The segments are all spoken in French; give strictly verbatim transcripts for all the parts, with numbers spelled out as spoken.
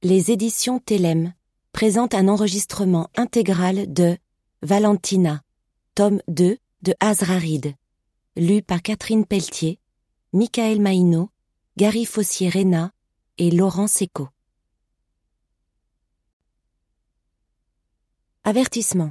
Les éditions Télème présentent un enregistrement intégral de Valentina, tome deux de Azrarid, lu par Catherine Pelletier, Michael Maïno, Gary Fossier-Reyna et Laurent Secco. Avertissement.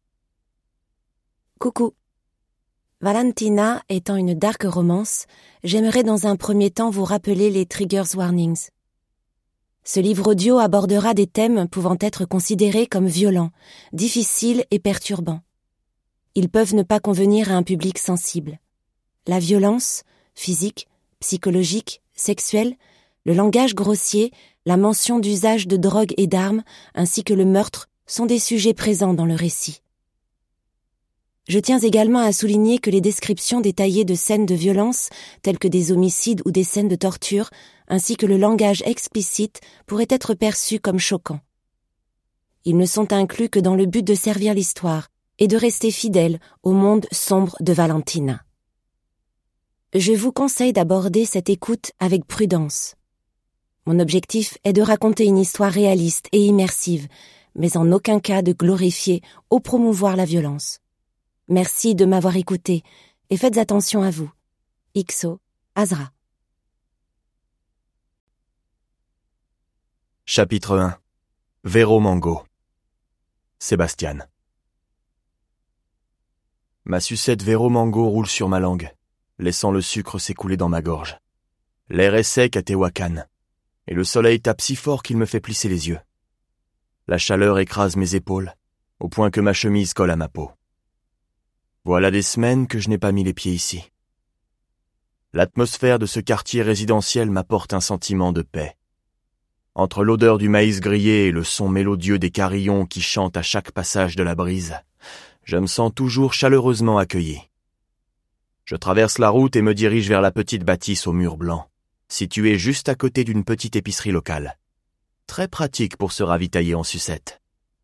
Coucou. Valentina étant une dark romance, j'aimerais dans un premier temps vous rappeler les triggers warnings. Ce livre audio abordera des thèmes pouvant être considérés comme violents, difficiles et perturbants. Ils peuvent ne pas convenir à un public sensible. La violence, physique, psychologique, sexuelle, le langage grossier, la mention d'usage de drogue et d'armes, ainsi que le meurtre, sont des sujets présents dans le récit. Je tiens également à souligner que les descriptions détaillées de scènes de violence, telles que des homicides ou des scènes de torture, ainsi que le langage explicite, pourraient être perçus comme choquants. Ils ne sont inclus que dans le but de servir l'histoire et de rester fidèles au monde sombre de Valentina. Je vous conseille d'aborder cette écoute avec prudence. Mon objectif est de raconter une histoire réaliste et immersive, mais en aucun cas de glorifier ou promouvoir la violence. Merci de m'avoir écouté et faites attention à vous. X O, Azra. Chapitre un. Vero Mango. Sébastien. Ma sucette Vero Mango roule sur ma langue, laissant le sucre s'écouler dans ma gorge. L'air est sec à Tehuacan, et le soleil tape si fort qu'il me fait plisser les yeux. La chaleur écrase mes épaules, au point que ma chemise colle à ma peau. Voilà des semaines que je n'ai pas mis les pieds ici. L'atmosphère de ce quartier résidentiel m'apporte un sentiment de paix. Entre l'odeur du maïs grillé et le son mélodieux des carillons qui chantent à chaque passage de la brise, je me sens toujours chaleureusement accueilli. Je traverse la route et me dirige vers la petite bâtisse aux murs blancs, située juste à côté d'une petite épicerie locale. Très pratique pour se ravitailler en sucette.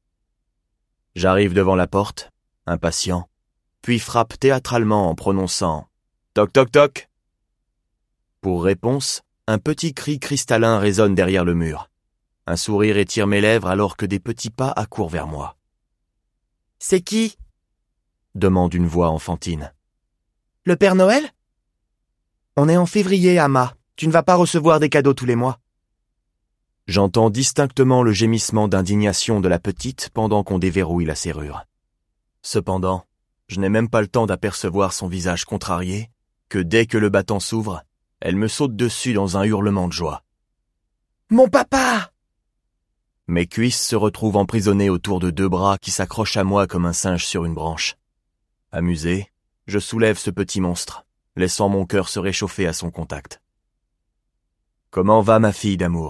J'arrive devant la porte, impatient, puis frappe théâtralement en prononçant « Toc toc toc ». Pour réponse, un petit cri cristallin résonne derrière le mur. Un sourire étire mes lèvres alors que des petits pas accourent vers moi. « C'est qui ?» demande une voix enfantine. « Le Père Noël ?»« On est en février, Ama. Tu ne vas pas recevoir des cadeaux tous les mois. » J'entends distinctement le gémissement d'indignation de la petite pendant qu'on déverrouille la serrure. Cependant, je n'ai même pas le temps d'apercevoir son visage contrarié, que dès que le battant s'ouvre, elle me saute dessus dans un hurlement de joie. « Mon papa !» Mes cuisses se retrouvent emprisonnées autour de deux bras qui s'accrochent à moi comme un singe sur une branche. Amusé, je soulève ce petit monstre, laissant mon cœur se réchauffer à son contact. « Comment va ma fille d'amour ?»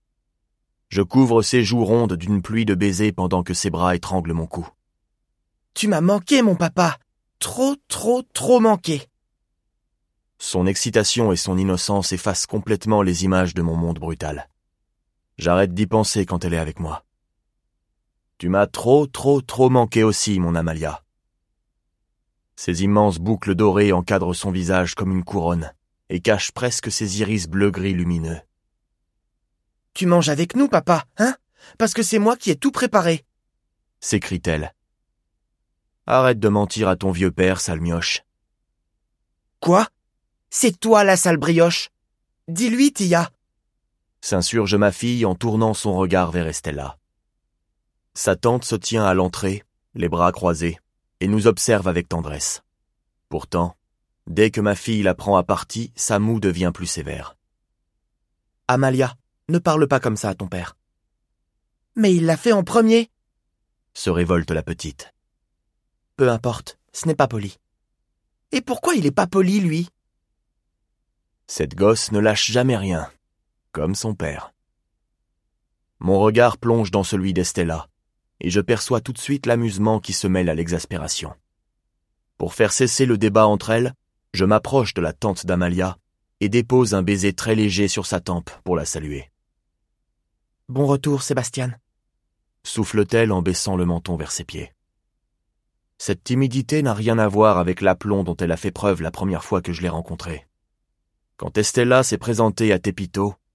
Je couvre ses joues rondes d'une pluie de baisers pendant que ses bras étranglent mon cou. « Tu m'as manqué, mon papa. Trop, trop, trop manqué. » Son excitation et son innocence effacent complètement les images de mon monde brutal. J'arrête d'y penser quand elle est avec moi. « Tu m'as trop, trop, trop manqué aussi, mon Amalia. » Ses immenses boucles dorées encadrent son visage comme une couronne et cachent presque ses iris bleu-gris lumineux. « Tu manges avec nous, papa, hein? Parce que c'est moi qui ai tout préparé. » s'écrie-t-elle. Arrête de mentir à ton vieux père, sale mioche. Quoi? C'est toi la sale brioche? Dis-lui, Tia. S'insurge ma fille en tournant son regard vers Estella. Sa tante se tient à l'entrée, les bras croisés, et nous observe avec tendresse. Pourtant, dès que ma fille la prend à partie, sa moue devient plus sévère. Amalia, ne parle pas comme ça à ton père. Mais il l'a fait en premier, se révolte la petite. Peu importe, ce n'est pas poli. Et pourquoi il est pas poli, lui? Cette gosse ne lâche jamais rien, comme son père. Mon regard plonge dans celui d'Estella, et je perçois tout de suite l'amusement qui se mêle à l'exaspération. Pour faire cesser le débat entre elles, je m'approche de la tante d'Amalia et dépose un baiser très léger sur sa tempe pour la saluer. « Bon retour, Sébastien », souffle-t-elle en baissant le menton vers ses pieds. Cette timidité n'a rien à voir avec l'aplomb dont elle a fait preuve la première fois que je l'ai rencontrée. Quand Estella s'est présentée à Tepito,